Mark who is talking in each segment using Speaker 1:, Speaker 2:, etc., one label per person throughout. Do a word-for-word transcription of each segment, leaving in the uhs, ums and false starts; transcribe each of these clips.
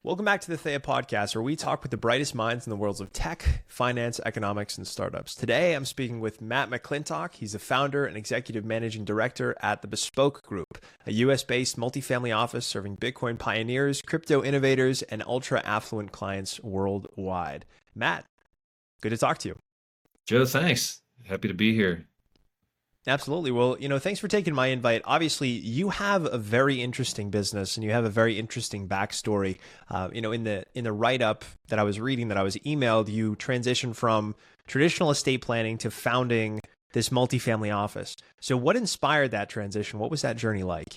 Speaker 1: Welcome back to the Thea Podcast, where we talk with the brightest minds in the worlds of tech, finance, economics, and startups. Today, I'm speaking with Matt McClintock. He's the founder and executive managing director at the Bespoke Group, a U S-based multifamily office serving Bitcoin pioneers, crypto innovators, and ultra-affluent clients worldwide. Matt, good to talk to you.
Speaker 2: Joe, thanks. Happy to be here.
Speaker 1: Absolutely. Well, you know, thanks for taking my invite. Obviously, you have a very interesting business and you have a very interesting backstory. Uh, you know, in the in the write-up that I was reading, that I was emailed, you transitioned from traditional estate planning to founding this multifamily office. So what inspired that transition? What was that journey like?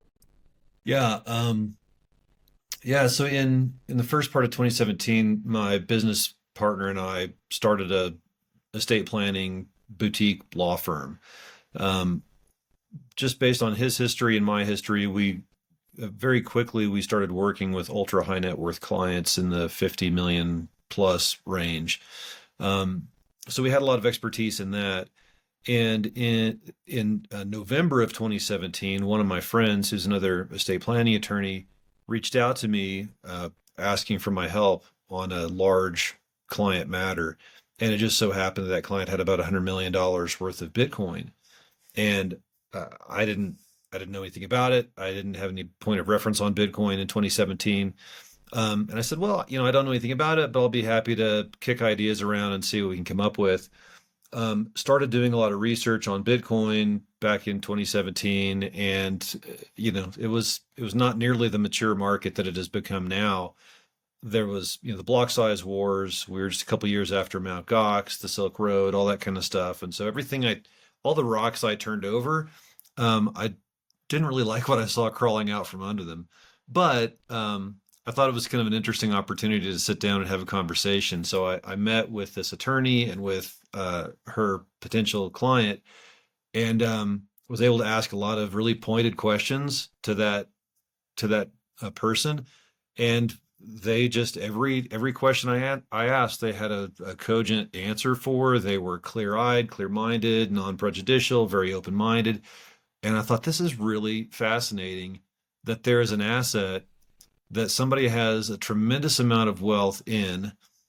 Speaker 2: Yeah, um, yeah. So in in the first part of twenty seventeen, my business partner and I started a estate planning boutique law firm. Um, just based on his history and my history, we uh, very quickly we started working with ultra high net worth clients in the fifty million plus range. Um, so we had a lot of expertise in that. And in in uh, November of twenty seventeen, one of my friends, who's another estate planning attorney, reached out to me uh, asking for my help on a large client matter. And it just so happened that that client had about one hundred million dollars worth of Bitcoin. And uh, I didn't, I didn't know anything about it. I didn't have any point of reference on Bitcoin in twenty seventeen. Um, and I said, well, you know, I don't know anything about it, but I'll be happy to kick ideas around and see what we can come up with. Um, started doing a lot of research on Bitcoin back in twenty seventeen. And, you know, it was, it was not nearly the mature market that it has become now. There was, you know, the block size wars. We were just a couple of years after Mount Gox, the Silk Road, all that kind of stuff. And so everything I, all the rocks I turned over, um, I didn't really like what I saw crawling out from under them. But um, I thought it was kind of an interesting opportunity to sit down and have a conversation. So I, I met with this attorney and with uh, her potential client, and um, was able to ask a lot of really pointed questions to that to that uh, person, and they just every every question I had I asked, they had a, a cogent answer for. They were clear-eyed, clear-minded, non-prejudicial, very open-minded. And I thought, this is really fascinating that there is an asset that somebody has a tremendous amount of wealth in,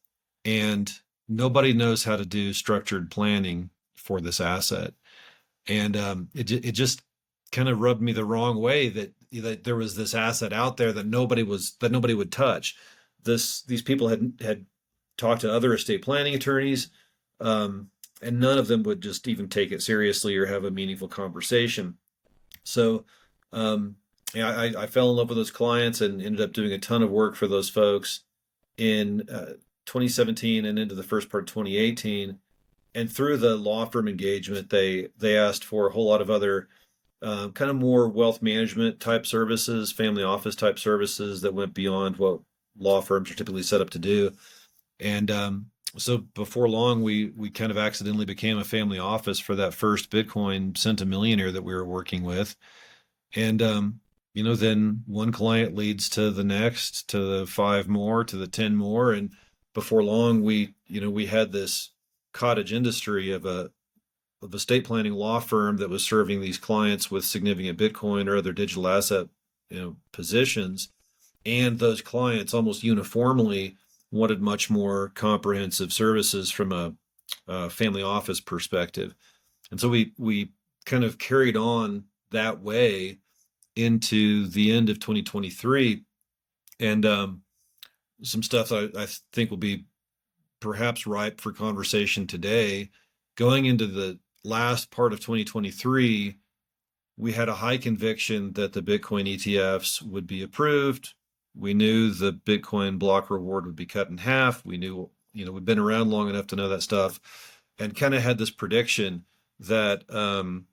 Speaker 2: and nobody knows how to do structured planning for this asset. And um, it it just kind of rubbed me the wrong way that that there was this asset out there that nobody was that nobody would touch. This these people had had talked to other estate planning attorneys, um, and none of them would just even take it seriously or have a meaningful conversation. So, um, yeah, I, I fell in love with those clients and ended up doing a ton of work for those folks in uh, twenty seventeen and into the first part of twenty eighteen. And through the law firm engagement, they they asked for a whole lot of other Uh, kind of more wealth management type services, family office type services that went beyond what law firms are typically set up to do. And um, so before long, we we kind of accidentally became a family office for that first Bitcoin centimillionaire that we were working with. And, um, you know, then one client leads to the next, to the five more, to the ten more. And before long, we, you know, we had this cottage industry of a of a estate planning law firm that was serving these clients with significant Bitcoin or other digital asset, you know, positions. And those clients almost uniformly wanted much more comprehensive services from a, a family office perspective. And so we, we kind of carried on that way into the end of twenty twenty-three. And um, some stuff I, I think will be perhaps ripe for conversation today. Going into the last part of twenty twenty-three, we had a high conviction that the Bitcoin E T Fs would be approved. We knew the Bitcoin block reward would be cut in half. We knew, you know, we've been around long enough to know that stuff, and kind of had this prediction that um,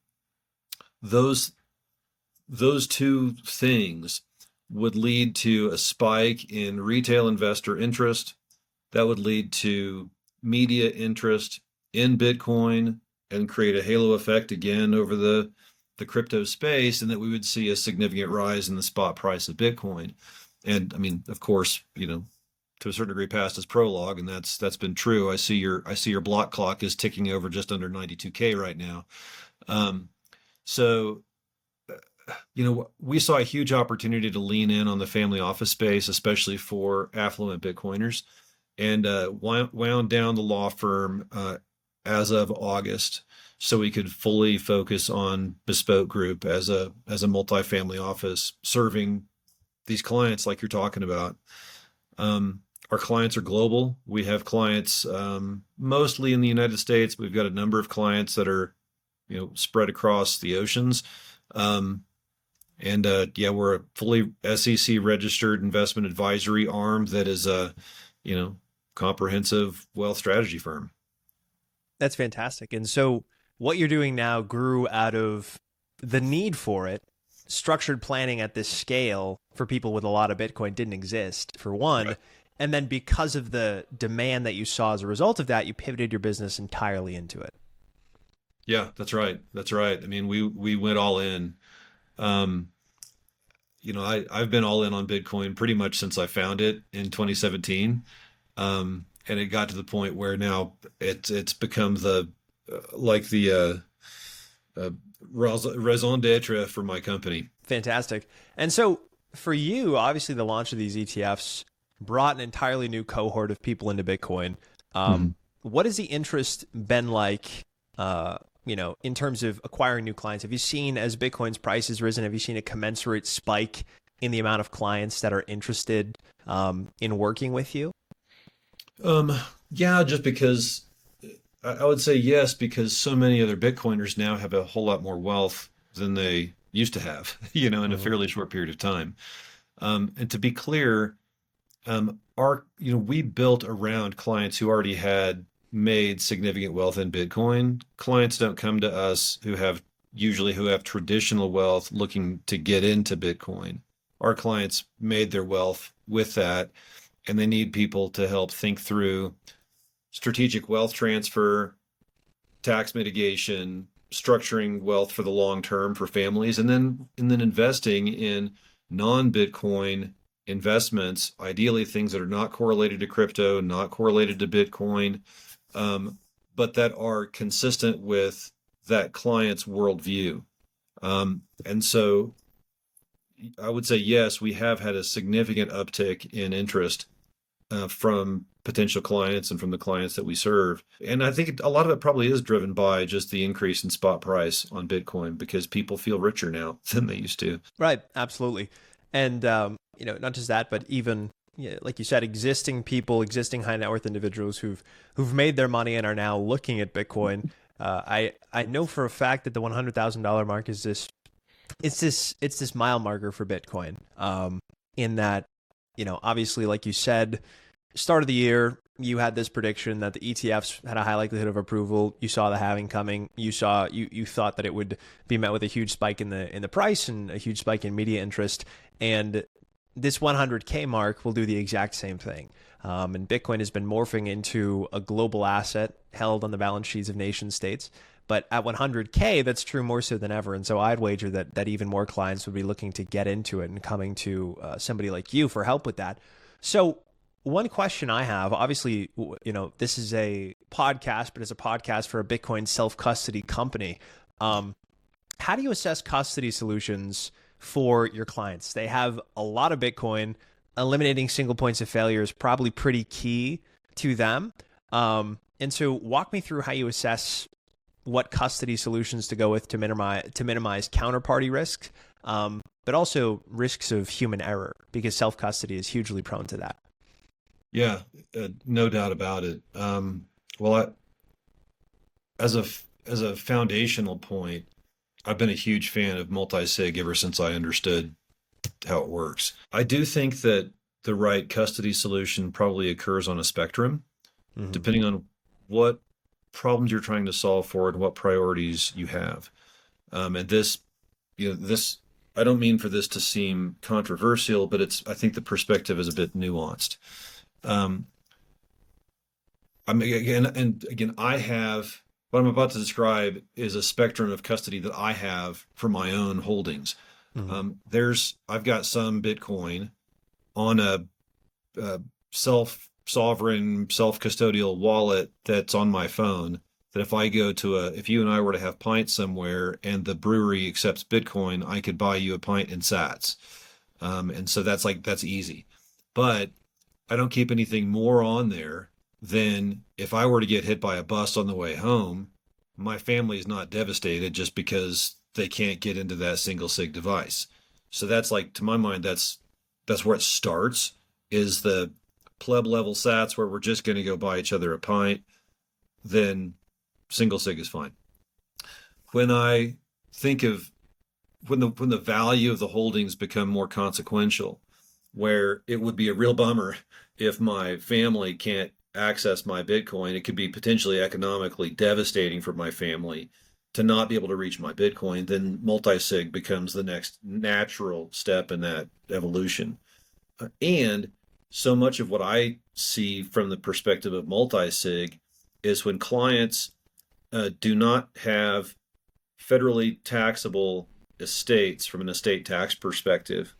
Speaker 2: those those two things would lead to a spike in retail investor interest that would lead to media interest in Bitcoin and create a halo effect again over the, the crypto space, and that we would see a significant rise in the spot price of Bitcoin. And I mean, of course, you know, to a certain degree past its prologue, and that's that's been true. I see your I see your block clock is ticking over just under ninety-two K right now. Um, so you know, we saw a huge opportunity to lean in on the family office space, especially for affluent Bitcoiners, and uh, wound, wound down the law firm uh, as of August, so we could fully focus on Bespoke Group as a as a multifamily office serving these clients like you're talking about. Um, our clients are global. We have clients um, mostly in the United States. We've got a number of clients that are, you know, spread across the oceans. Um, and uh, yeah, we're a fully S E C registered investment advisory arm that is a, you know, comprehensive wealth strategy firm.
Speaker 1: That's fantastic. And so what you're doing now grew out of the need for it. Structured planning at this scale for people with a lot of Bitcoin didn't exist, for one. Right. And then because of the demand that you saw as a result of that, you pivoted your business entirely into it.
Speaker 2: Yeah, that's right. That's right. I mean, we we went all in. Um, you know, I, I've been all in on Bitcoin pretty much since I found it in twenty seventeen. Um, and it got to the point where now it's it's become the uh, like the uh, uh, raison d'etre for my company.
Speaker 1: Fantastic. And so for you, obviously the launch of these E T Fs brought an entirely new cohort of people into Bitcoin. Um, mm-hmm. What has the interest been like, uh, you know, in terms of acquiring new clients? Have you seen, as Bitcoin's price has risen, have you seen a commensurate spike in the amount of clients that are interested um, in working with you?
Speaker 2: Um, yeah, just because I would say yes, because so many other Bitcoiners now have a whole lot more wealth than they used to have, you know, in mm-hmm. a fairly short period of time. Um, and to be clear, um, our, you know, we built around clients who already had made significant wealth in Bitcoin. Clients don't come to us who have usually who have traditional wealth looking to get into Bitcoin. Our clients made their wealth with that, and they need people to help think through strategic wealth transfer, tax mitigation, structuring wealth for the long term for families, and then and then investing in non-Bitcoin investments, ideally things that are not correlated to crypto, not correlated to Bitcoin, um, but that are consistent with that client's worldview. Um, and so I would say, yes, we have had a significant uptick in interest uh, from potential clients and from the clients that we serve. And I think a lot of it probably is driven by just the increase in spot price on Bitcoin, because people feel richer now than they used to.
Speaker 1: Right. Absolutely. And, um, you know, not just that, but even, you know, like you said, existing people, existing high net worth individuals who've, who've made their money and are now looking at Bitcoin. Uh, I, I know for a fact that the one hundred thousand dollars mark is this, it's this, it's this mile marker for Bitcoin. Um, in that, you know, obviously, like you said, start of the year, you had this prediction that the E T Fs had a high likelihood of approval. You saw the halving coming. You saw, you you thought that it would be met with a huge spike in the in the price and a huge spike in media interest. And this one hundred K mark will do the exact same thing. Um, and Bitcoin has been morphing into a global asset held on the balance sheets of nation states. But at one hundred K, that's true more so than ever. And so I'd wager that that even more clients would be looking to get into it and coming to uh, somebody like you for help with that. So one question I have, obviously, you know, this is a podcast, but it's a podcast for a Bitcoin self-custody company. Um, how do you assess custody solutions for your clients? They have a lot of Bitcoin. Eliminating single points of failure is probably pretty key to them. Um, and so walk me through how you assess what custody solutions to go with to minimize to minimize counterparty risks, um, but also risks of human error, because self-custody is hugely prone to that.
Speaker 2: Yeah, uh, no doubt about it. Um, well, I, as a as a foundational point, I've been a huge fan of multi-sig ever since I understood how it works. I do think that the right custody solution probably occurs on a spectrum, mm-hmm. depending on what problems you're trying to solve for and what priorities you have. Um, and this, you know, this, I don't mean for this to seem controversial, but it's, I think the perspective is a bit nuanced. Um, I mean, again, and again, I have, what I'm about to describe is a spectrum of custody that I have for my own holdings. Mm-hmm. Um, there's, I've got some Bitcoin on a, a self sovereign, self custodial wallet that's on my phone that if I go to a, if you and I were to have pints somewhere and the brewery accepts Bitcoin, I could buy you a pint in sats. Um, and so that's like, that's easy. But I don't keep anything more on there than if I were to get hit by a bus on the way home, my family is not devastated just because they can't get into that single sig device. So that's like, to my mind, that's, that's where it starts, is the pleb level sats where we're just going to go buy each other a pint. Then single sig is fine. When I think of when the when the value of the holdings become more consequential, where it would be a real bummer if my family can't access my Bitcoin, it could be potentially economically devastating for my family to not be able to reach my Bitcoin, then multi-sig becomes the next natural step in that evolution. Uh, and so much of what I see from the perspective of multi-sig is when clients uh, do not have federally taxable estates from an estate tax perspective.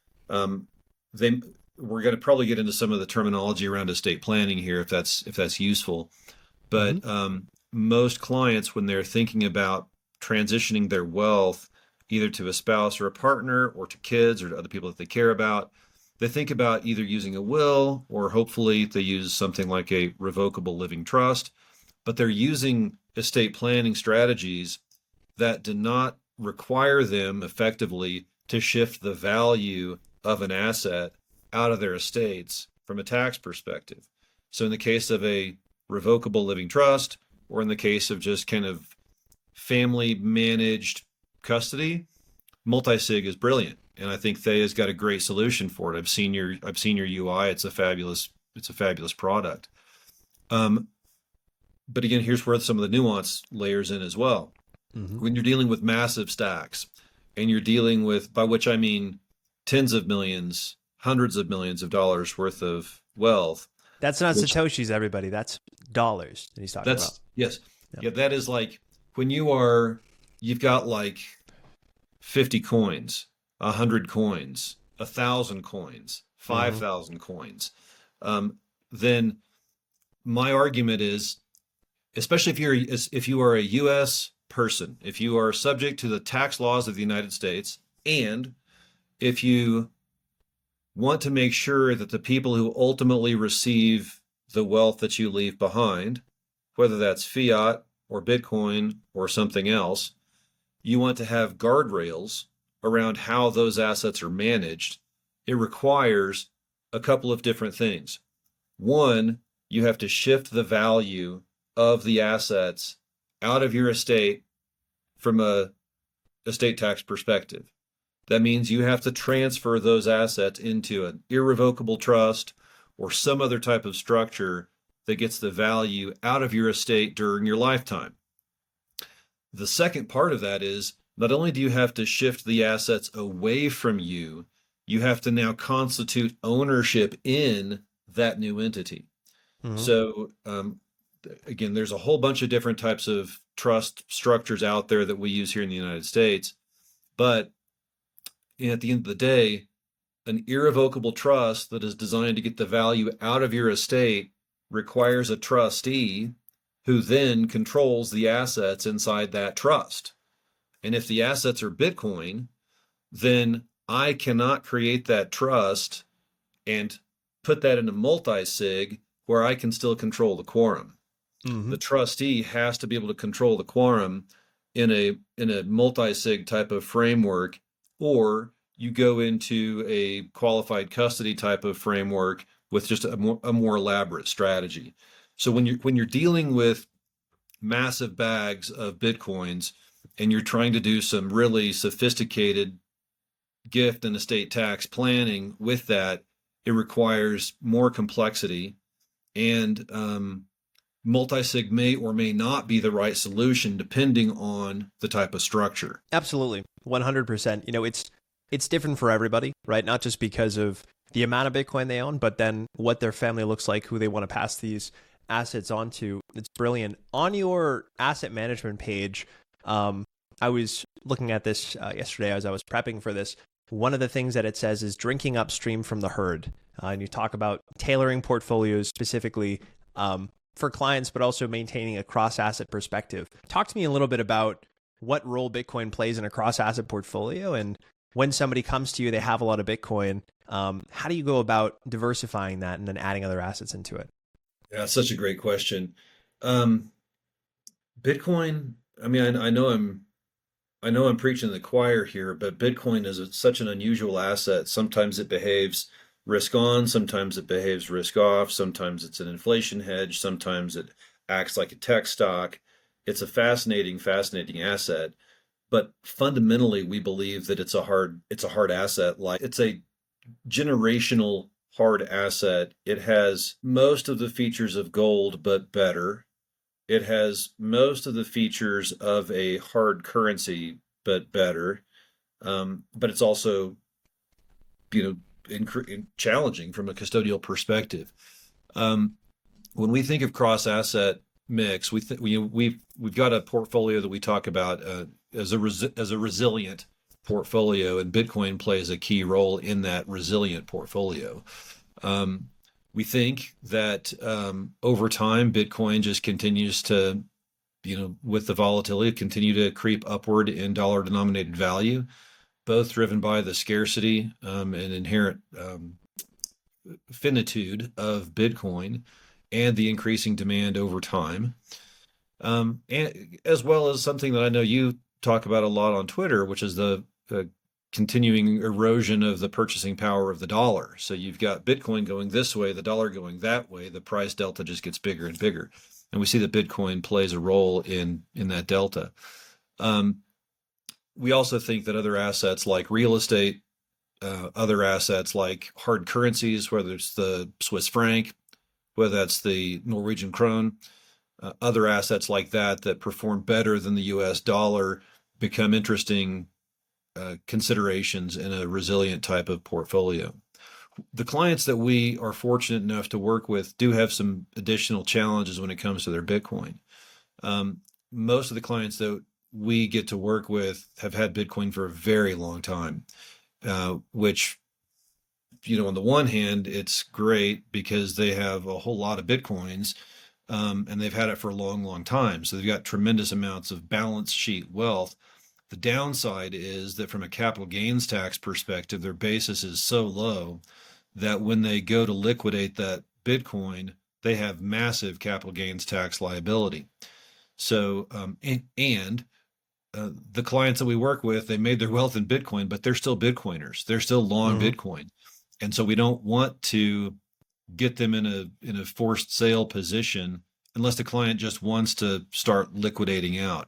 Speaker 2: Um, they we're going to probably get into some of the terminology around estate planning here, if that's if that's useful. But mm-hmm. um, most clients, when they're thinking about transitioning their wealth either to a spouse or a partner or to kids or to other people that they care about, they think about either using a will or hopefully they use something like a revocable living trust, but they're using estate planning strategies that do not require them effectively to shift the value of an asset out of their estates from a tax perspective. So in the case of a revocable living trust, or in the case of just kind of family managed custody, multi-sig is brilliant. And I think Thea's got a great solution for it. I've seen your I've seen your U I. It's a fabulous it's a fabulous product. Um, but again, here's where some of the nuance layers in as well. Mm-hmm. When you're dealing with massive stacks, and you're dealing with, by which I mean tens of millions, hundreds of millions of dollars worth of wealth.
Speaker 1: That's not which, Satoshis, everybody. That's dollars that he's talking
Speaker 2: that's,
Speaker 1: about.
Speaker 2: Yes. Yep. Yeah, that is like when you are, you've got like fifty coins, one hundred coins, one thousand coins, five thousand mm-hmm. coins. Um, then my argument is, especially if you're if you are a U S person, if you are subject to the tax laws of the United States, and if you want to make sure that the people who ultimately receive the wealth that you leave behind, whether that's fiat or Bitcoin or something else, you want to have guardrails around how those assets are managed. It requires a couple of different things. One, you have to shift the value of the assets out of your estate from a estate tax perspective. That means you have to transfer those assets into an irrevocable trust or some other type of structure that gets the value out of your estate during your lifetime. The second part of that is not only do you have to shift the assets away from you, you have to now constitute ownership in that new entity. Mm-hmm. So um, again, there's a whole bunch of different types of trust structures out there that we use here in the United States. But at the end of the day, an irrevocable trust that is designed to get the value out of your estate requires a trustee who then controls the assets inside that trust. And if the assets are Bitcoin, then I cannot create that trust and put that in a multi-sig where I can still control the quorum. Mm-hmm. The trustee has to be able to control the quorum in a in a multi-sig type of framework, or you go into a qualified custody type of framework with just a more, a more elaborate strategy. So when you're when you're dealing with massive bags of Bitcoins and you're trying to do some really sophisticated gift and estate tax planning with that, it requires more complexity, and um, multi-sig may or may not be the right solution depending on the type of structure.
Speaker 1: Absolutely. one hundred percent. You know, it's it's different for everybody, right? Not just because of the amount of Bitcoin they own, but then what their family looks like, who they want to pass these assets on to. It's brilliant. On your asset management page, um, I was looking at this uh, yesterday as I was prepping for this. One of the things that it says is drinking upstream from the herd. Uh, and you talk about tailoring portfolios specifically um, for clients, but also maintaining a cross-asset perspective. Talk to me a little bit about what role Bitcoin plays in a cross-asset portfolio, and when somebody comes to you, they have a lot of Bitcoin. Um, how do you go about diversifying that and then adding other assets into it?
Speaker 2: Yeah, such a great question. Um, Bitcoin, I mean, I, I know I'm I know I'm preaching to the choir here, but Bitcoin is a, such an unusual asset. Sometimes it behaves risk on, sometimes it behaves risk off, sometimes it's an inflation hedge, sometimes it acts like a tech stock. It's a fascinating, fascinating asset. But fundamentally, we believe that it's a hard it's a hard asset. Like it's a generational hard asset. It has most of the features of gold, but better. It has most of the features of a hard currency, but better. Um, but it's also, you know, in, in challenging from a custodial perspective. Um, when we think of cross-asset mix, we th- we we've we've got a portfolio that we talk about uh, as a res- as a resilient portfolio, and Bitcoin plays a key role in that resilient portfolio. Um, We think that um, over time, Bitcoin just continues to, you know, with the volatility, continue to creep upward in dollar denominated value, both driven by the scarcity um, and inherent um, finitude of Bitcoin and the increasing demand over time. Um, and as well as something that I know you talk about a lot on Twitter, which is the, the continuing erosion of the purchasing power of the dollar. So you've got Bitcoin going this way, the dollar going that way, the price delta just gets bigger and bigger. And we see that Bitcoin plays a role in, in that delta. Um, we also think that other assets like real estate, uh, other assets like hard currencies, whether it's the Swiss franc, whether that's the Norwegian krone, uh, other assets like that that perform better than the U S dollar become interesting Uh, considerations in a resilient type of portfolio. The clients that we are fortunate enough to work with do have some additional challenges when it comes to their Bitcoin. Um, most of the clients that we get to work with have had Bitcoin for a very long time, uh, which, you know, on the one hand, it's great because they have a whole lot of Bitcoins um, and they've had it for a long, long time. So they've got tremendous amounts of balance sheet wealth. The downside is that from a capital gains tax perspective, their basis is so low that when they go to liquidate that Bitcoin, they have massive capital gains tax liability. So, um, and, and uh, the clients that we work with, they made their wealth in Bitcoin, but they're still Bitcoiners. They're still long mm-hmm. Bitcoin. And so we don't want to get them in a in a forced sale position unless the client just wants to start liquidating out.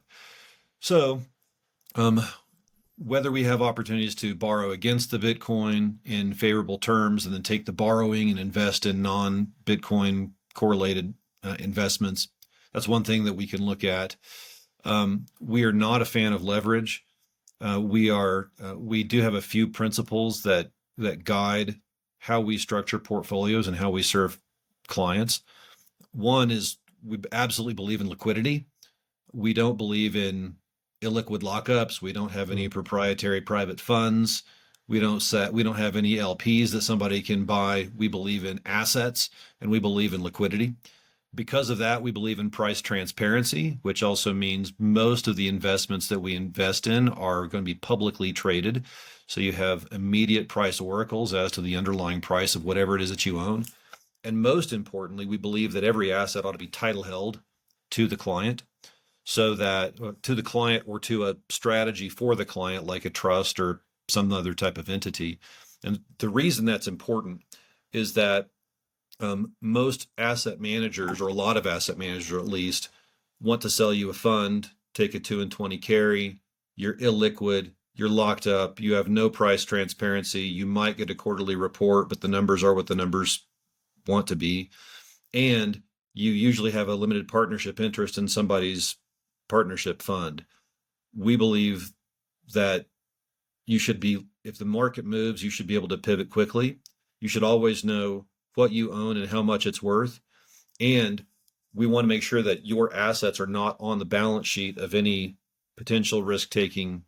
Speaker 2: So um, whether we have opportunities to borrow against the Bitcoin in favorable terms and then take the borrowing and invest in non-Bitcoin correlated uh, investments, that's one thing that we can look at. Um, we are not a fan of leverage. Uh, we are uh, we do have a few principles that that guide how we structure portfolios and how we serve clients. One is we absolutely believe in liquidity. We don't believe in illiquid lockups. We don't have any proprietary private funds. We don't set, we don't have any L Ps that somebody can buy. We believe in assets and we believe in liquidity. Because of that, we believe in price transparency, which also means most of the investments that we invest in are going to be publicly traded. So you have immediate price oracles as to the underlying price of whatever it is that you own. And most importantly, we believe that every asset ought to be title held to the client, so that uh, to the client or to a strategy for the client, like a trust or some other type of entity. And the reason that's important is that um, most asset managers, or a lot of asset managers at least, want to sell you a fund, take a two and twenty carry, you're illiquid, you're locked up, you have no price transparency, you might get a quarterly report, but the numbers are what the numbers want to be. And you usually have a limited partnership interest in somebody's partnership fund. We believe that you should be, if the market moves, you should be able to pivot quickly. You should always know what you own and how much it's worth. And we want to make sure that your assets are not on the balance sheet of any potential risk-taking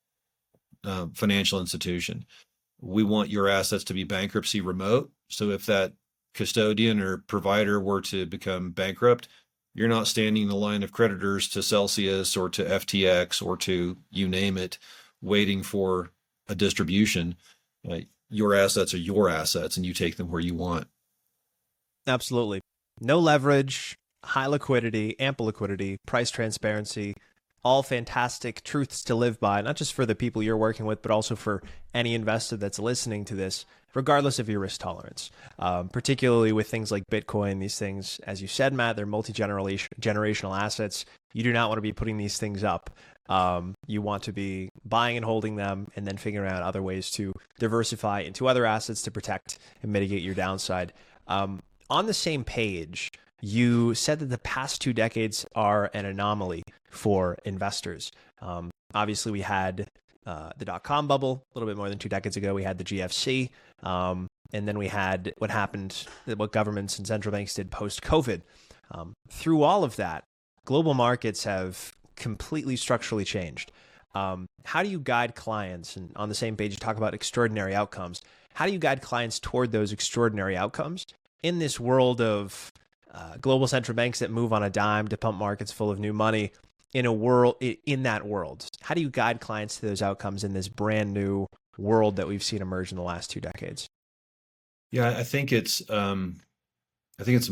Speaker 2: uh, financial institution. We want your assets to be bankruptcy remote. So if that custodian or provider were to become bankrupt, You're not standing in the line of creditors to Celsius or to F T X or to you name it, waiting for a distribution. Uh, your assets are your assets, and you take them where you want.
Speaker 1: Absolutely. No leverage, high liquidity, ample liquidity, price transparency, all fantastic truths to live by, not just for the people you're working with, but also for any investor that's listening to this, regardless of your risk tolerance. Um, particularly with things like Bitcoin, these things, as you said, Matt, they're multi-generational generational assets. You do not want to be putting these things up. Um, you want to be buying and holding them and then figuring out other ways to diversify into other assets to protect and mitigate your downside. Um, on the same page, you said that the past two decades are an anomaly for investors. Um, obviously, we had uh, the dot-com bubble a little bit more than two decades ago. We had the G F C, um, and then we had what happened, what governments and central banks did post-COVID. Um, through all of that, global markets have completely structurally changed. Um, how do you guide clients? And on the same page, you talk about extraordinary outcomes. How do you guide clients toward those extraordinary outcomes in this world of uh, global central banks that move on a dime to pump markets full of new money? In a world, in that world, how do you guide clients to those outcomes in this brand new world that we've seen emerge in the last two decades?
Speaker 2: Yeah, I think it's um, I think it's a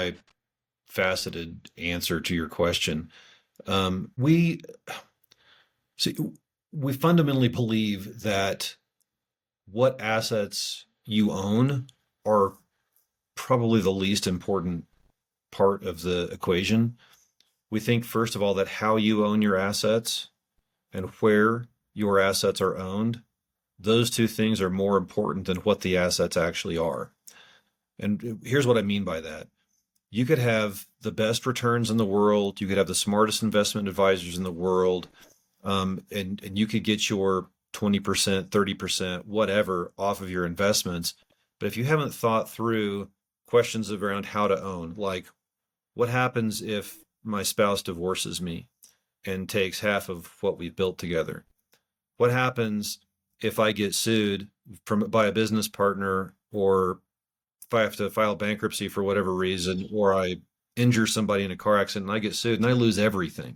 Speaker 2: multifaceted answer to your question. Um, we see we fundamentally believe that what assets you own are probably the least important part of the equation. We think, first of all, that how you own your assets and where your assets are owned, those two things are more important than what the assets actually are. And here's what I mean by that. You could have the best returns in the world. You could have the smartest investment advisors in the world. Um, and, and you could get your twenty percent, thirty percent, whatever off of your investments. But if you haven't thought through questions around how to own, like what happens if my spouse divorces me and takes half of what we've built together? What happens if I get sued from by a business partner, or if I have to file bankruptcy for whatever reason, or I injure somebody in a car accident and I get sued and I lose everything?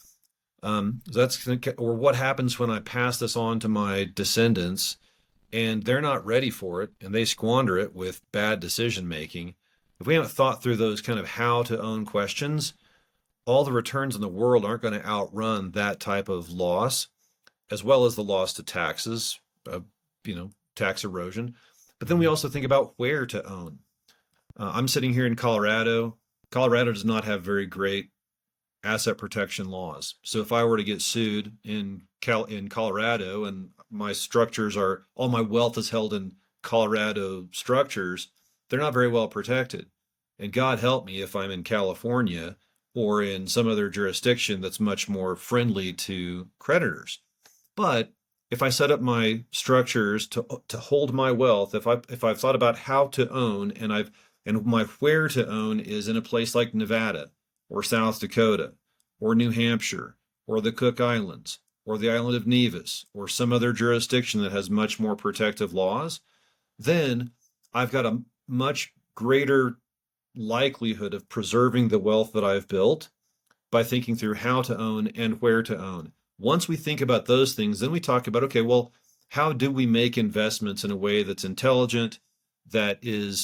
Speaker 2: Um, that's or what happens when I pass this on to my descendants and they're not ready for it and they squander it with bad decision making? If we haven't thought through those kind of how to own questions, all the returns in the world aren't going to outrun that type of loss, as well as the loss to taxes, uh, you know, tax erosion. But then we also think about where to own. Uh, I'm sitting here in Colorado. Colorado does not have very great asset protection laws. So if I were to get sued in Cal in Colorado and my structures are, all my wealth is held in Colorado structures, they're not very well protected. And God help me if I'm in California or in some other jurisdiction that's much more friendly to creditors. But if I set up my structures to to hold my wealth, if I if I've thought about how to own, and I've and my where to own is in a place like Nevada or South Dakota or New Hampshire or the Cook Islands or the island of Nevis or some other jurisdiction that has much more protective laws, then I've got a much greater likelihood of preserving the wealth that I've built by thinking through how to own and where to own. Once we think about those things, then we talk about, okay, well, how do we make investments in a way that's intelligent, that is,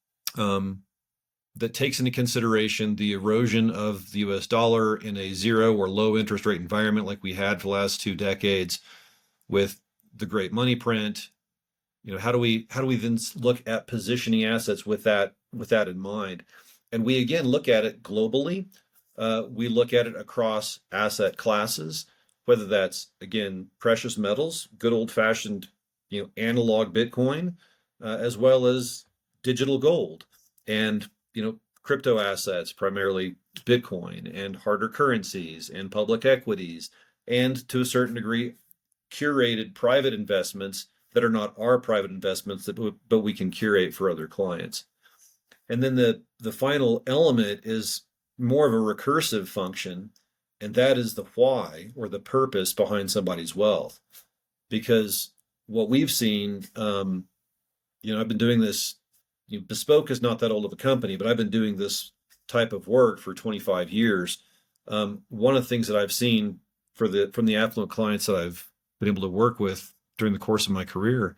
Speaker 2: um, that takes into consideration the erosion of the U S dollar in a zero or low interest rate environment like we had for the last two decades with the great money print. You know, how do we how do we then look at positioning assets with that with that in mind? And we again look at it globally. Uh, we look at it across asset classes, whether that's again precious metals, good old fashioned, you know, analog Bitcoin, uh, as well as digital gold, and you know, crypto assets, primarily Bitcoin, and harder currencies, and public equities, and to a certain degree, curated private investments that are not our private investments, that but we can curate for other clients. And then the the final element is more of a recursive function, and that is the why or the purpose behind somebody's wealth. Because what we've seen, um, you know, I've been doing this. You know, Bespoke is not that old of a company, but I've been doing this type of work for twenty-five years, um, one of the things that I've seen for the from the affluent clients that I've been able to work with during the course of my career,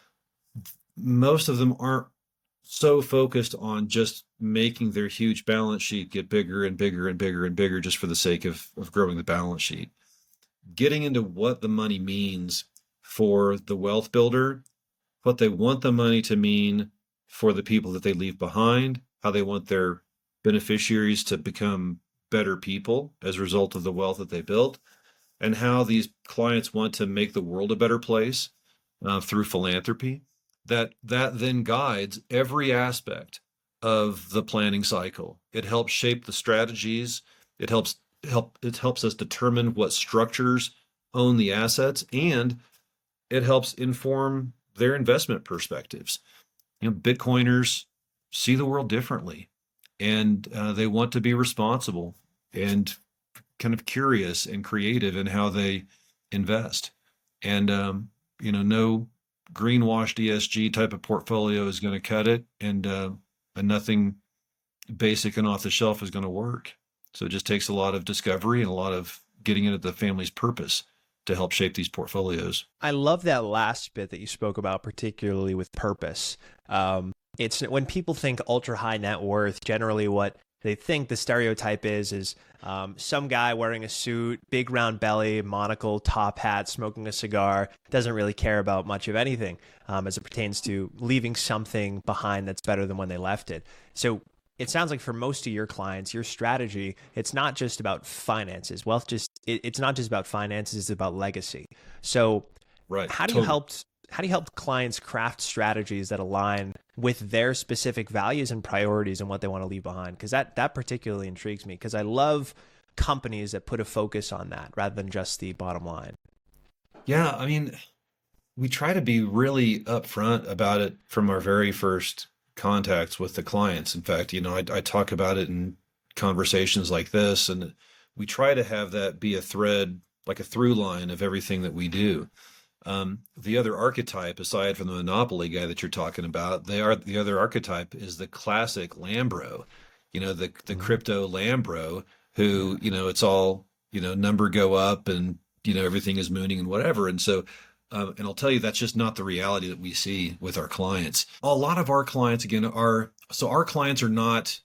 Speaker 2: most of them aren't so focused on just making their huge balance sheet get bigger and bigger and bigger and bigger just for the sake of, of growing the balance sheet. Getting into what the money means for the wealth builder, what they want the money to mean for the people that they leave behind, how they want their beneficiaries to become better people as a result of the wealth that they built, and how these clients want to make the world a better place uh, through philanthropy. That that then guides every aspect of the planning cycle. It helps shape the strategies. It helps help it helps us determine what structures own the assets, and it helps inform their investment perspectives. You know, Bitcoiners see the world differently, and uh, they want to be responsible and kind of curious and creative in how they invest. And um, you know, no greenwashed E S G type of portfolio is going to cut it, and uh, and nothing basic and off the shelf is going to work. So it just takes a lot of discovery and a lot of getting into the family's purpose to help shape these portfolios.
Speaker 1: I love that last bit that you spoke about, particularly with purpose. Um, it's when people think ultra high net worth, generally what they think the stereotype is, is um, some guy wearing a suit, big round belly, monocle, top hat, smoking a cigar, doesn't really care about much of anything um, as it pertains to leaving something behind that's better than when they left it. So it sounds like for most of your clients, your strategy, it's not just about finances. Wealth just, it, it's not just about finances, it's about legacy. So
Speaker 2: right.
Speaker 1: how do
Speaker 2: totally.
Speaker 1: you help How do you help clients craft strategies that align with their specific values and priorities and what they want to leave behind? Because that that particularly intrigues me, because I love companies that put a focus on that rather than just the bottom line.
Speaker 2: Yeah, I mean, we try to be really upfront about it from our very first contacts with the clients. In fact, you know, I, I talk about it in conversations like this, and we try to have that be a thread, like a through line of everything that we do. Um, the other archetype, aside from the monopoly guy that you're talking about, they are the other archetype is the classic Lambro, you know, the the mm-hmm. crypto Lambro, who, you know, it's all, you know, number go up and, you know, everything is mooning and whatever. And so, um, and I'll tell you, that's just not the reality that we see with our clients. A lot of our clients, again, are, so our clients are not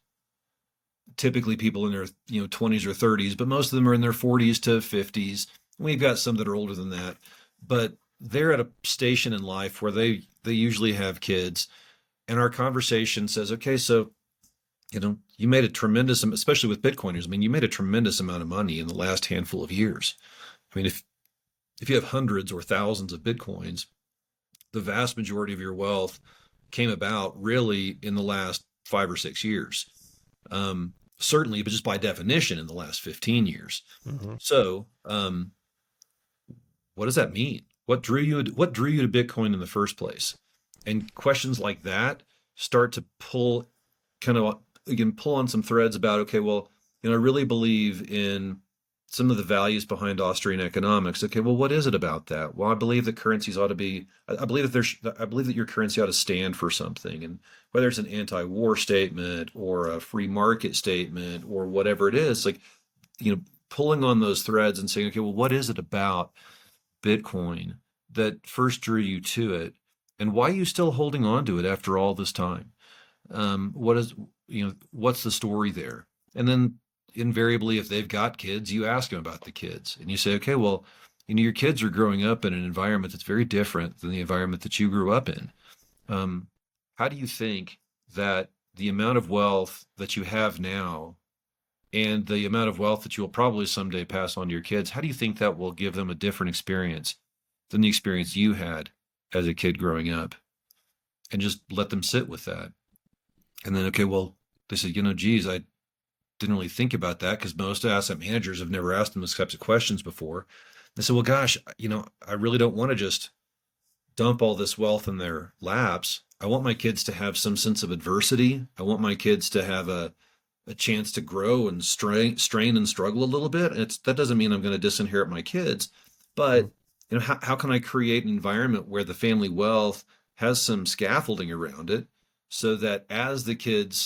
Speaker 2: typically people in their, you know, twenties or thirties, but most of them are in their forties to fifties. We've got some that are older than that, but they're at a station in life where they, they usually have kids, and our conversation says, okay, so, you know, you made a tremendous, especially with Bitcoiners, I mean, you made a tremendous amount of money in the last handful of years. I mean, if, if you have hundreds or thousands of Bitcoins, the vast majority of your wealth came about really in the last five or six years. Um, certainly, but just by definition in the last fifteen years. Mm-hmm. So, um, what does that mean? What drew you, what drew you to Bitcoin in the first place? And questions like that start to pull kind of, again, pull on some threads about, okay, well, you know, I really believe in some of the values behind Austrian economics. Okay, well, what is it about that? Well, I believe that currencies ought to be, I believe that there's, I believe that your currency ought to stand for something. And whether it's an anti-war statement or a free market statement or whatever it is, like, you know, pulling on those threads and saying, okay, well, what is it about Bitcoin that first drew you to it, and why are you still holding on to it after all this time? Um, what is, you know, what's the story there? And then invariably, if they've got kids, you ask them about the kids, and you say, okay, well, you know, your kids are growing up in an environment that's very different than the environment that you grew up in. Um, how do you think that the amount of wealth that you have now and the amount of wealth that you will probably someday pass on to your kids, how do you think that will give them a different experience than the experience you had as a kid growing up? And just let them sit with that. And then, okay, well, they said, you know, geez, I didn't really think about that, because most asset managers have never asked them those types of questions before. They said, well, gosh, you know, I really don't want to just dump all this wealth in their laps. I want my kids to have some sense of adversity. I want my kids to have a a chance to grow and strain, strain and struggle a little bit. And it's, that doesn't mean I'm going to disinherit my kids, but you know, how, how can I create an environment where the family wealth has some scaffolding around it so that as the kids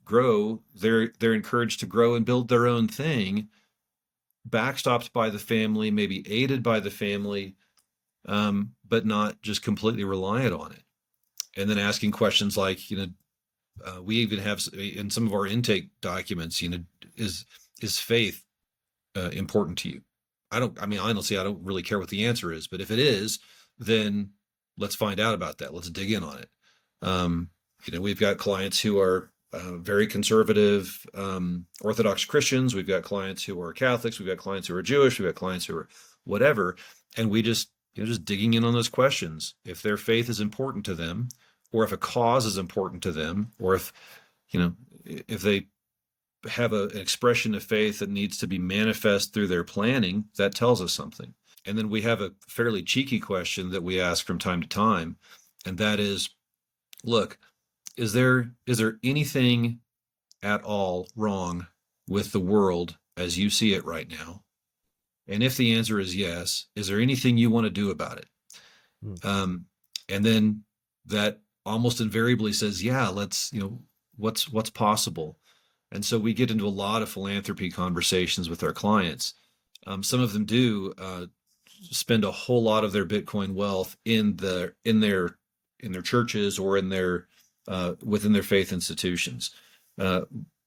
Speaker 2: grow, they're they're encouraged to grow and build their own thing, backstopped by the family, maybe aided by the family, um, but not just completely reliant on it. And then asking questions like, you know, uh, we even have in some of our intake documents, you know, is is faith uh, important to you? I don't, I mean, honestly, I don't really care what the answer is, but if it is, then let's find out about that. Let's dig in on it. Um, you know, we've got clients who are uh, very conservative, um, Orthodox Christians. We've got clients who are Catholics. We've got clients who are Jewish. We've got clients who are whatever. And we just, you know, just digging in on those questions. If their faith is important to them, or if a cause is important to them, or if, you know, if they have a, an expression of faith that needs to be manifest through their planning, that tells us something. And then we have a fairly cheeky question that we ask from time to time, and that is, look, is there is there anything at all wrong with the world as you see it right now? And if the answer is yes, is there anything you want to do about it? Mm. Um, and then that almost invariably says, yeah, let's, you know, what's what's possible. And so we get into a lot of philanthropy conversations with our clients. Um, some of them do uh, spend a whole lot of their Bitcoin wealth in the in their in their churches or in their uh, within their faith institutions. Uh,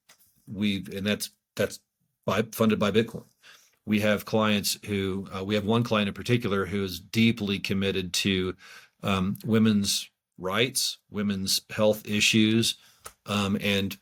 Speaker 2: we and that's that's by, funded by Bitcoin. We have clients who uh, we have one client in particular who is deeply committed to um, women's rights, women's health issues, um, and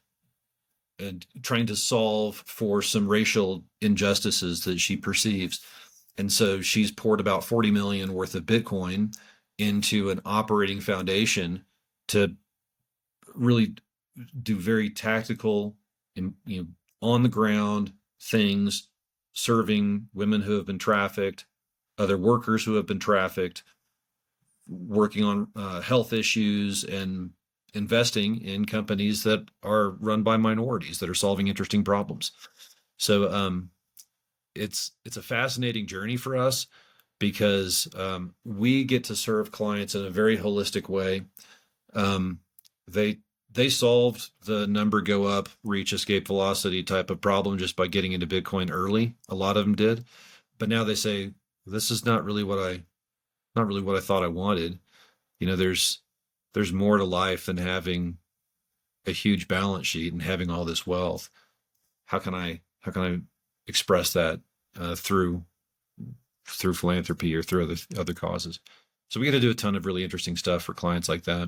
Speaker 2: and trying to solve for some racial injustices that she perceives. And so she's poured about forty million worth of Bitcoin into an operating foundation to really do very tactical, you know, on the ground things, serving women who have been trafficked, other workers who have been trafficked, working on uh, health issues, and investing in companies that are run by minorities that are solving interesting problems. So um, it's it's a fascinating journey for us because um, we get to serve clients in a very holistic way. Um, they they solved the number go up, reach escape velocity type of problem just by getting into Bitcoin early. A lot of them did, but now they say this is not really what I not really what I thought I wanted. You know, there's there's more to life than having a huge balance sheet and having all this wealth. How can I how can I express that uh, through through philanthropy or through other other causes? So we got to do a ton of really interesting stuff for clients like that.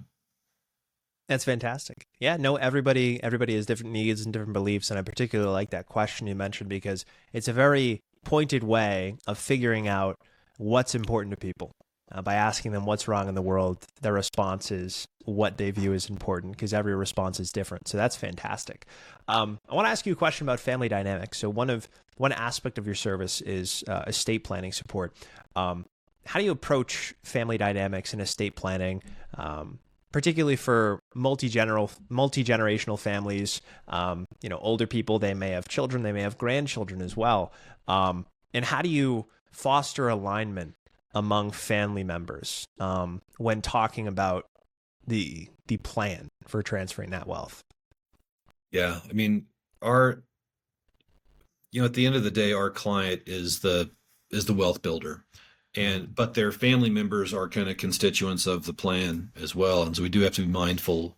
Speaker 1: That's fantastic. Yeah, no, everybody everybody has different needs and different beliefs, and I particularly like that question you mentioned because it's a very pointed way of figuring out what's important to people. Uh, by asking them what's wrong in the world, their response is what they view as important because every response is different. So that's fantastic. Um, I want to ask you a question about family dynamics. So one of one aspect of your service is uh, estate planning support. Um, how do you approach family dynamics and estate planning, um, particularly for multi-general, multi-generational families? Um, you know, older people, they may have children, they may have grandchildren as well. Um, and how do you foster alignment among family members um, when talking about the the plan for transferring that wealth?
Speaker 2: Yeah, I mean, our, you know, at the end of the day, our client is the is the wealth builder, and but their family members are kind of constituents of the plan as well, and so we do have to be mindful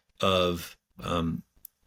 Speaker 2: of um,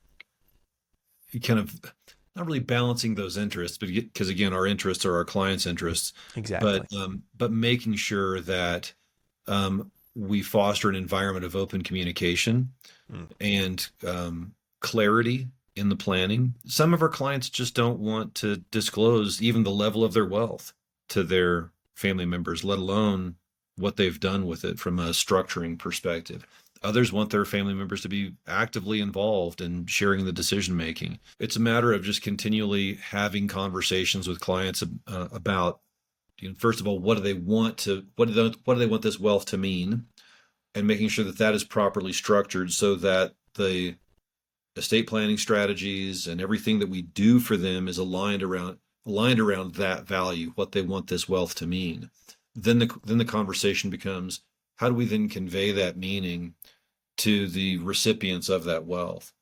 Speaker 2: kind of not really balancing those interests, but because again, our interests are our clients' interests.
Speaker 1: Exactly.
Speaker 2: But um, but making sure that um, we foster an environment of open communication mm. and um, clarity in the planning. Some of our clients just don't want to disclose even the level of their wealth to their family members, let alone what they've done with it from a structuring perspective. Others want their family members to be actively involved in sharing the decision making. It's a matter of just continually having conversations with clients uh, about, you know, first of all, what do they want to, what do they, what do they want this wealth to mean, and making sure that that is properly structured so that the estate planning strategies and everything that we do for them is aligned around aligned around that value, what they want this wealth to mean. Then the then the conversation becomes, how do we then convey that meaning to the recipients of that wealth?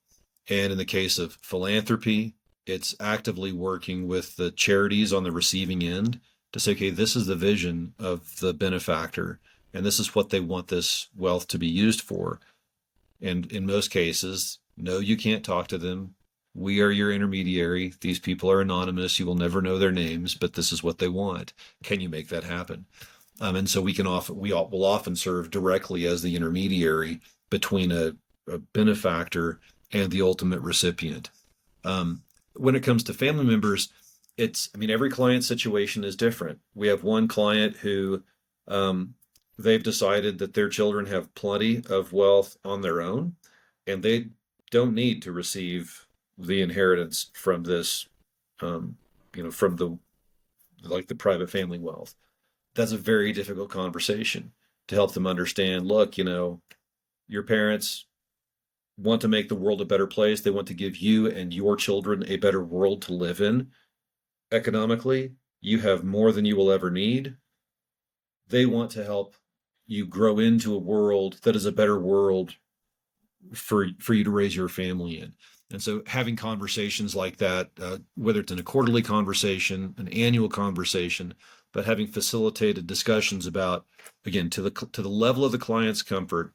Speaker 2: And in the case of philanthropy, it's actively working with the charities on the receiving end to say, okay, this is the vision of the benefactor, and this is what they want this wealth to be used for. And in most cases, no, you can't talk to them. We are your intermediary. These people are anonymous. You will never know their names, but this is what they want. Can you make that happen? Um, and so we can often, we all, will often serve directly as the intermediary between a, a benefactor and the ultimate recipient. Um, when it comes to family members, it's, I mean, every client situation is different. We have one client who um, they've decided that their children have plenty of wealth on their own, and they don't need to receive the inheritance from this, um, you know, from the, like the private family wealth. That's a very difficult conversation to help them understand, look, you know, your parents want to make the world a better place. They want to give you and your children a better world to live in. Economically, you have more than you will ever need. They want to help you grow into a world that is a better world for, for you to raise your family in. And so having conversations like that, uh, whether it's in a quarterly conversation, an annual conversation, but having facilitated discussions about, again, to the to the level of the client's comfort,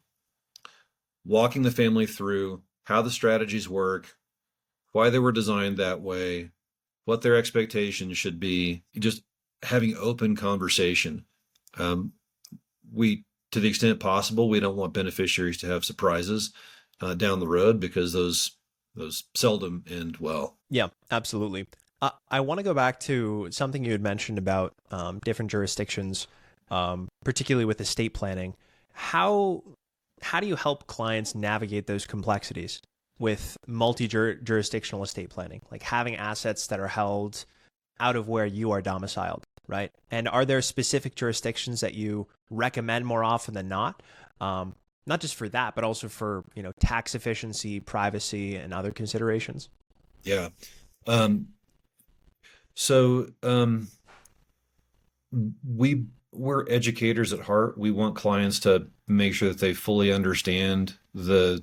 Speaker 2: walking the family through how the strategies work, why they were designed that way, what their expectations should be, just having open conversation. Um, we, to the extent possible, we don't want beneficiaries to have surprises uh, down the road, because those those seldom end well.
Speaker 1: Yeah, absolutely. Uh, I want to go back to something you had mentioned about um, different jurisdictions, um, particularly with estate planning. How how do you help clients navigate those complexities with multi-jurisdictional estate planning, like having assets that are held out of where you are domiciled, right? And are there specific jurisdictions that you recommend more often than not? Um, not just for that, but also for, you know, tax efficiency, privacy, and other considerations?
Speaker 2: Yeah. Um, so um, we we're educators at heart. We want clients to make sure that they fully understand the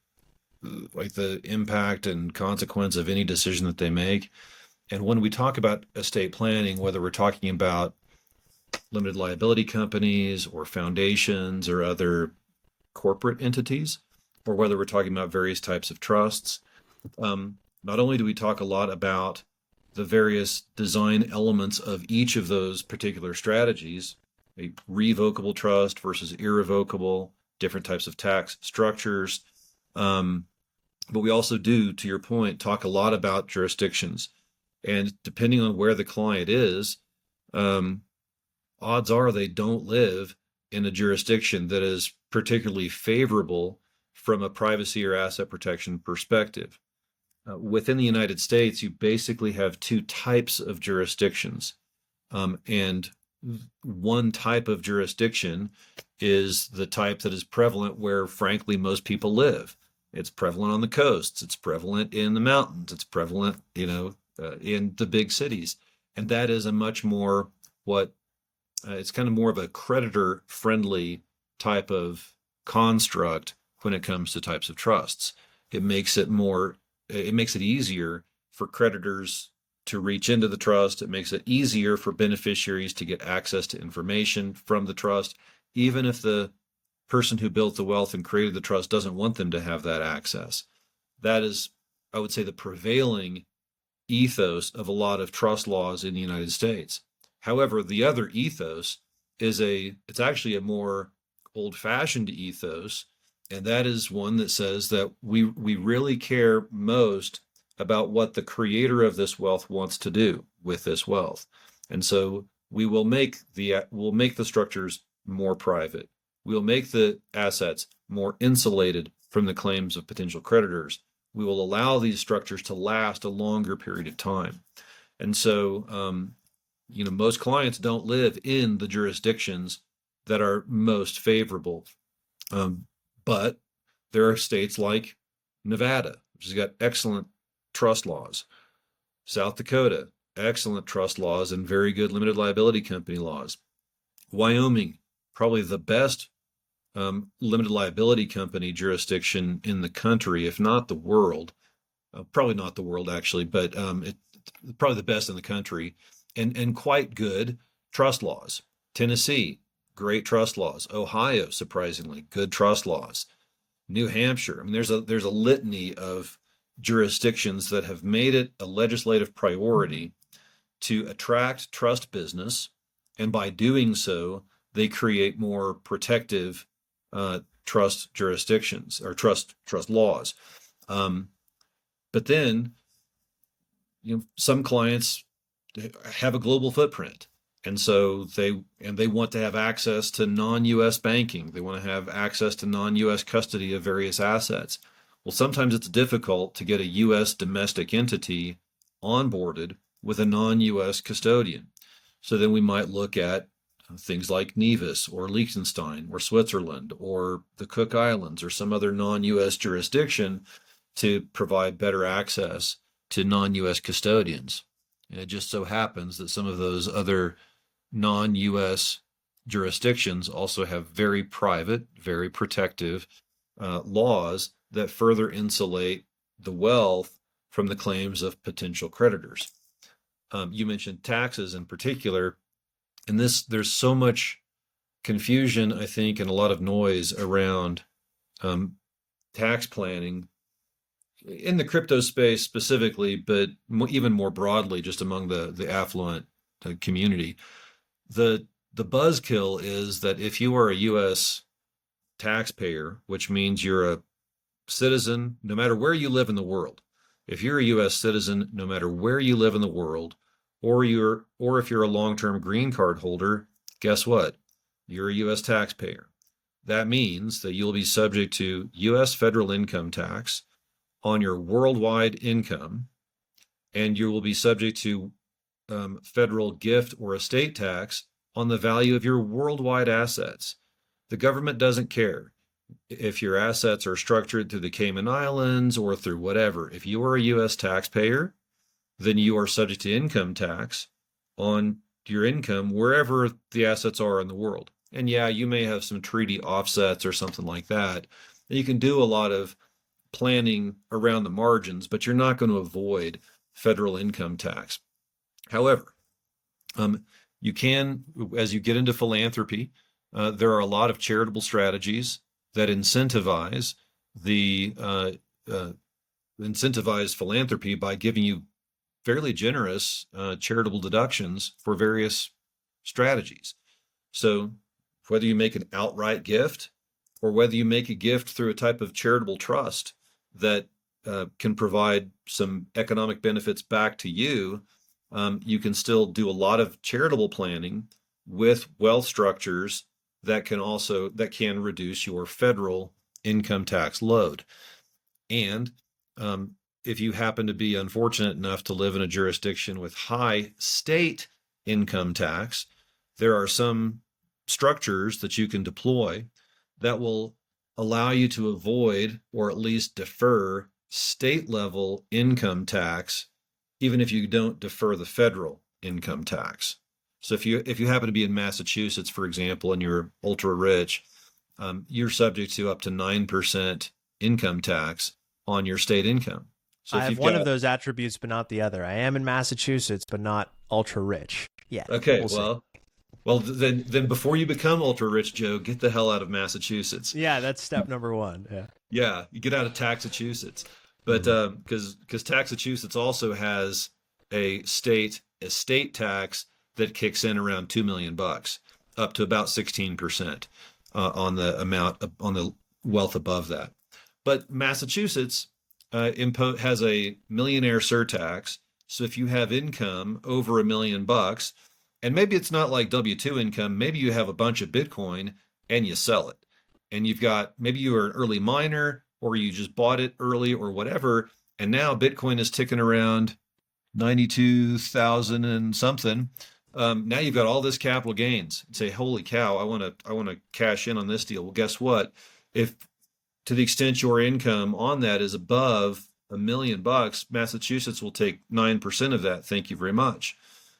Speaker 2: like the impact and consequence of any decision that they make. And when we talk about estate planning, whether we're talking about limited liability companies or foundations or other corporate entities, or whether we're talking about various types of trusts, um, not only do we talk a lot about the various design elements of each of those particular strategies, a revocable trust versus irrevocable, different types of tax structures, um, but we also do, to your point, talk a lot about jurisdictions. And depending on where the client is, um, odds are they don't live in a jurisdiction that is particularly favorable from a privacy or asset protection perspective. Uh, within the United States, you basically have two types of jurisdictions. Um, and one type of jurisdiction is the type that is prevalent where, frankly, most people live. It's prevalent on the coasts. It's prevalent in the mountains. It's prevalent, you know, uh, in the big cities. And that is a much more what uh, it's kind of more of a creditor friendly type of construct when it comes to types of trusts. It makes it more, it makes it easier for creditors to reach into the trust. It makes it easier for beneficiaries to get access to information from the trust, even if the person who built the wealth and created the trust doesn't want them to have that access. That is, I would say, the prevailing ethos of a lot of trust laws in the United States. However, the other ethos is a, it's actually a more old-fashioned ethos, and that is one that says that we we really care most about what the creator of this wealth wants to do with this wealth. And so we will make the we'll make the structures more private. We'll make the assets more insulated from the claims of potential creditors. We will allow these structures to last a longer period of time. And so, um, you know, most clients don't live in the jurisdictions that are most favorable. Um, but there are states like Nevada, which has got excellent trust laws. South Dakota, excellent trust laws and very good limited liability company laws. Wyoming, probably the best um, limited liability company jurisdiction in the country, if not the world. uh, probably not the world actually, but um, it, probably the best in the country, and and quite good trust laws. Tennessee, great trust laws. Ohio, surprisingly, good trust laws. New Hampshire. I mean, there's a there's a litany of jurisdictions that have made it a legislative priority to attract trust business, and by doing so, they create more protective uh, trust jurisdictions or trust trust laws. Um, but then, you know, some clients have a global footprint, and so they and they want to have access to non-U S banking. They want to have access to non-U S custody of various assets. Well, sometimes it's difficult to get a U S domestic entity onboarded with a non-U S custodian. So then we might look at things like Nevis or Liechtenstein or Switzerland or the Cook Islands or some other non-U S jurisdiction to provide better access to non-U S custodians. And it just so happens that some of those other non-U S jurisdictions also have very private, very protective uh, laws that further insulate the wealth from the claims of potential creditors. Um, you mentioned taxes in particular, and this there's so much confusion, I think, and a lot of noise around um, tax planning in the crypto space specifically, but mo- even more broadly, just among the the affluent uh, community. The the buzzkill is that if you are a U S taxpayer, which means you're a citizen, no matter where you live in the world, if you're a U S citizen, no matter where you live in the world, or you're or if you're a long-term green card holder, guess what? You're a U S taxpayer. That means that you'll be subject to U S federal income tax on your worldwide income, and you will be subject to um, federal gift or estate tax on the value of your worldwide assets. The government doesn't care if your assets are structured through the Cayman Islands or through whatever. If you are a U S taxpayer, then you are subject to income tax on your income wherever the assets are in the world. And yeah, you may have some treaty offsets or something like that. And you can do a lot of planning around the margins, but you're not going to avoid federal income tax. However, um, you can, as you get into philanthropy, uh, there are a lot of charitable strategies that incentivize the uh, uh, incentivize philanthropy by giving you fairly generous uh, charitable deductions for various strategies. So whether you make an outright gift or whether you make a gift through a type of charitable trust that uh, can provide some economic benefits back to you, um, you can still do a lot of charitable planning with wealth structures that can also that can reduce your federal income tax load. And um, if you happen to be unfortunate enough to live in a jurisdiction with high state income tax, there are some structures that you can deploy that will allow you to avoid or at least defer state level income tax, even if you don't defer the federal income tax. So if you if you happen to be in Massachusetts, for example, and you're ultra rich, um, you're subject to up to nine percent income tax on your state income. So
Speaker 1: I
Speaker 2: if
Speaker 1: have
Speaker 2: you've
Speaker 1: one
Speaker 2: got,
Speaker 1: of those attributes, but not the other. I am in Massachusetts, but not ultra rich yet.
Speaker 2: Okay,
Speaker 1: we'll,
Speaker 2: well, well then then before you become ultra rich, Joe, get the hell out of Massachusetts.
Speaker 1: Yeah, that's step number one. Yeah,
Speaker 2: yeah, you get out of Taxachusetts, but um, because because Taxachusetts also has a state estate tax that kicks in around two million bucks, up to about sixteen percent uh, on the amount on the wealth above that. But Massachusetts uh, impo- has a millionaire surtax. So if you have income over a million bucks, and maybe it's not like W two income, maybe you have a bunch of Bitcoin and you sell it, and you've got maybe you were an early miner or you just bought it early or whatever, and now Bitcoin is ticking around ninety-two thousand and something. Um, now you've got all this capital gains. You say, holy cow, I want to I want to cash in on this deal. Well, guess what? If to the extent your income on that is above a million bucks, Massachusetts will take nine percent of that. Thank you very much.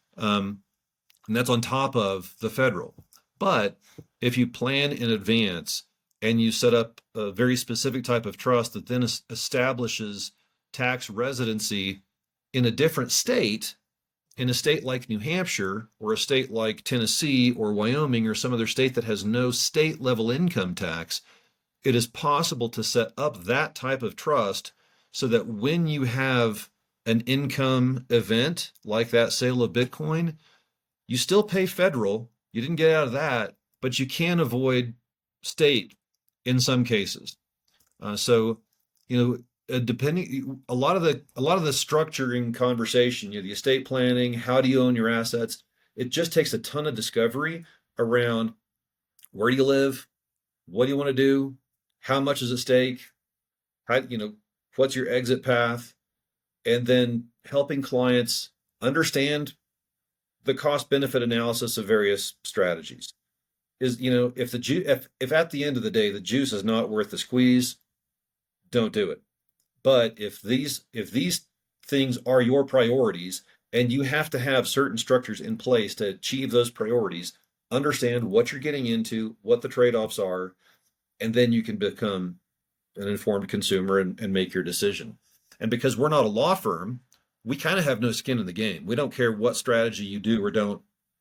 Speaker 2: Um, and that's on top of the federal. But if you plan in advance and you set up a very specific type of trust that then establishes tax residency in a different state, in a state like New Hampshire or a state like Tennessee or Wyoming or some other state that has no state level income tax, it is possible to set up that type of trust so that when you have an income event like that sale of Bitcoin, you still pay federal. You didn't get out of that, but you can avoid state in some cases. Uh, so, you know, uh, depending a lot of the a lot of the structuring conversation, you know, the estate planning, how do you own your assets? It just takes a ton of discovery around where do you live, what do you want to do, how much is at stake, how, you know, what's your exit path, and then helping clients understand the cost benefit analysis of various strategies. Is, you know, if the ju- if if at the end of the day the juice is not worth the squeeze, don't do it. But if these if these things are your priorities and you have to have certain structures in place to achieve those priorities, understand what you're getting into, what the trade-offs are, and then you can become an informed consumer and, and make your decision. And because we're not a law firm, we kind of have no skin in the game. We don't care what strategy you do or don't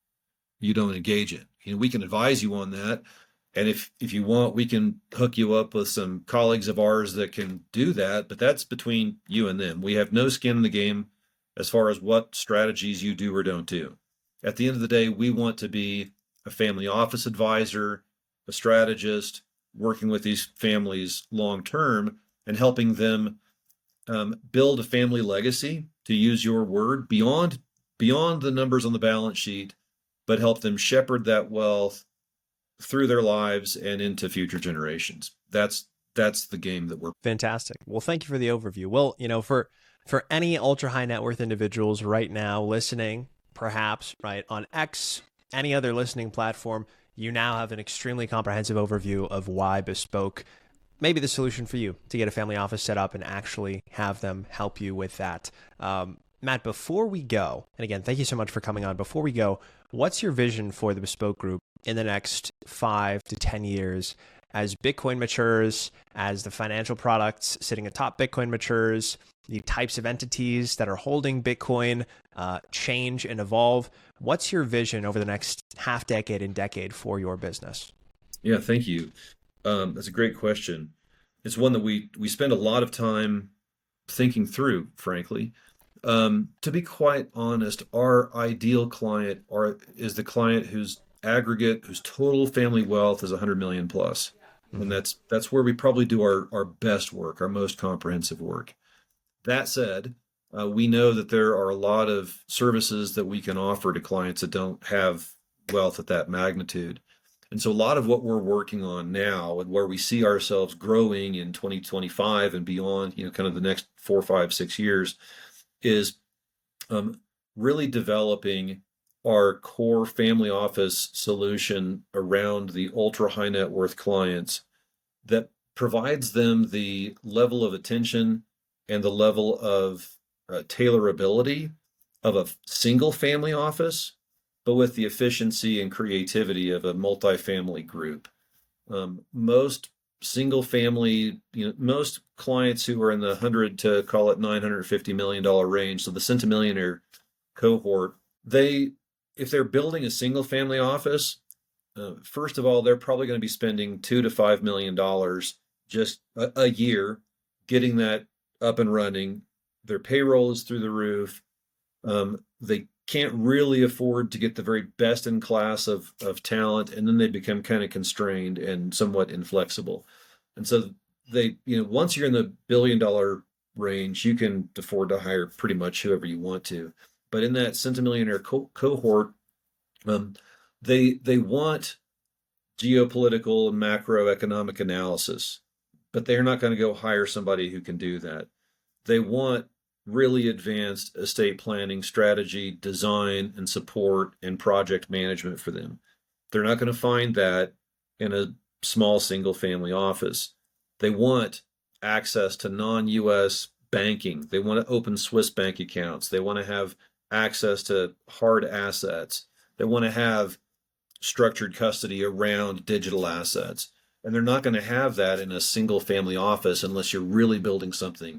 Speaker 2: you don't engage in. You know, we can advise you on that. And if if you want, we can hook you up with some colleagues of ours that can do that, but that's between you and them. We have no skin in the game as far as what strategies you do or don't do. At the end of the day, we want to be a family office advisor, a strategist, working with these families long term and helping them um, build a family legacy, to use your word, beyond beyond the numbers on the balance sheet, but help them shepherd that wealth through their lives and into future generations. That's that's the game that we're.
Speaker 1: Fantastic. Well, thank you for the overview. Well, you know, for for any ultra high net worth individuals right now listening, perhaps right on X, any other listening platform, you now have an extremely comprehensive overview of why Bespoke may be the solution for you to get a family office set up and actually have them help you with that. Um, Matt, before we go, and again, thank you so much for coming on. Before we go, what's your vision for the Bespoke Group in the next five to ten years as Bitcoin matures, as the financial products sitting atop Bitcoin matures, the types of entities that are holding Bitcoin uh, change and evolve? What's your vision over the next half decade and decade for your business?
Speaker 2: Yeah, thank you. Um, that's a great question. It's one that we we spend a lot of time thinking through, frankly. Um, to be quite honest, our ideal client are, is the client whose aggregate, whose total family wealth is one hundred million plus. Mm-hmm. And that's that's where we probably do our, our best work, our most comprehensive work. That said, uh, we know that there are a lot of services that we can offer to clients that don't have wealth at that magnitude. And so a lot of what we're working on now and where we see ourselves growing in twenty twenty-five and beyond, you know, kind of the next four, five, six years, is um, really developing our core family office solution around the ultra high net worth clients that provides them the level of attention and the level of uh, tailorability of a single family office, but with the efficiency and creativity of a multifamily group. Um, most single family, you know, most clients who are in the one hundred to call it nine hundred fifty million dollars range, so the centimillionaire cohort, they, if they're building a single family office, uh, first of all, they're probably going to be spending two to five million dollars just a, a year getting that up and running. Their payroll is through the roof. Um, they can't really afford to get the very best in class of, of talent, and then they become kind of constrained and somewhat inflexible. And so they, you know, once you're in the billion dollar range, you can afford to hire pretty much whoever you want to. But in that centimillionaire co- cohort, um, they they want geopolitical and macroeconomic analysis, but they're not going to go hire somebody who can do that. They want really advanced estate planning, strategy, design, and support and project management for them. They're not going to find that in a small single family office. They want access to non-U S banking. They want to open Swiss bank accounts. They want to have access to hard assets. They want to have structured custody around digital assets. And they're not going to have that in a single family office unless you're really building something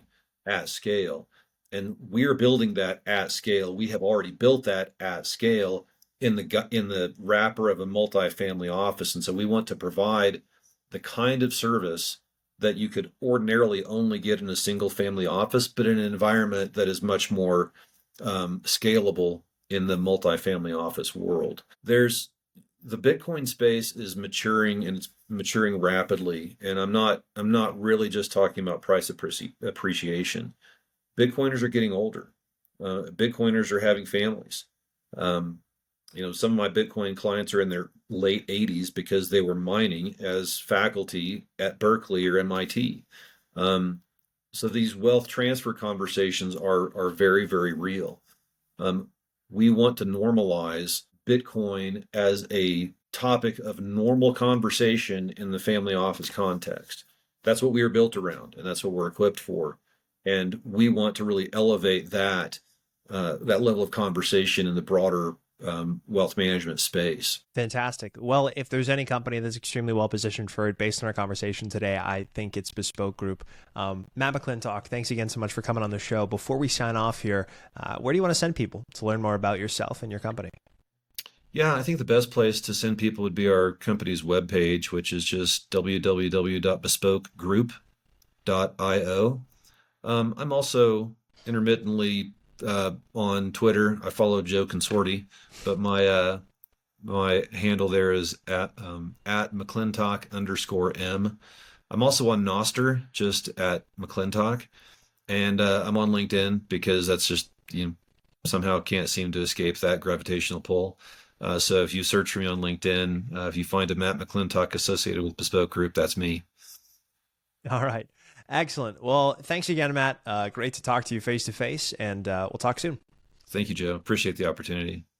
Speaker 2: at scale. And we're building that at scale. We have already built that at scale in the in the wrapper of a multifamily office. And so we want to provide the kind of service that you could ordinarily only get in a single family office, but in an environment that is much more um, scalable in the multifamily office world. There's the Bitcoin space is maturing, and it's maturing rapidly. And I'm not I'm not really just talking about price appreci- appreciation. Bitcoiners are getting older. Uh, Bitcoiners are having families. Um, you know, some of my Bitcoin clients are in their late eighties because they were mining as faculty at Berkeley or M I T. Um, so these wealth transfer conversations are are very, very real. Um, we want to normalize Bitcoin as a topic of normal conversation in the family office context. That's what we are built around, and that's what we're equipped for. And we want to really elevate that uh, that level of conversation in the broader um, wealth management space.
Speaker 1: Fantastic. Well, if there's any company that's extremely well positioned for it based on our conversation today, I think it's Bespoke Group. Um, Matt McClintock, thanks again so much for coming on the show. Before we sign off here, uh, where do you want to send people to learn more about yourself and your company?
Speaker 2: Yeah, I think the best place to send people would be our company's webpage, which is just w w w dot bespoke group dot i o. Um, I'm also intermittently uh, on Twitter. I follow Joe Consorti, but my uh, my handle there is at um, at McClintock underscore M. I'm also on Nostr, just at McClintock, and uh, I'm on LinkedIn because that's just, you know, somehow can't seem to escape that gravitational pull. Uh, so if you search for me on LinkedIn, uh, if you find a Matt McClintock associated with Bespoke Group, that's me.
Speaker 1: All right. Excellent. Well, thanks again, Matt. Uh, great to talk to you face to face, and uh, we'll talk soon.
Speaker 2: Thank you, Joe. Appreciate the opportunity.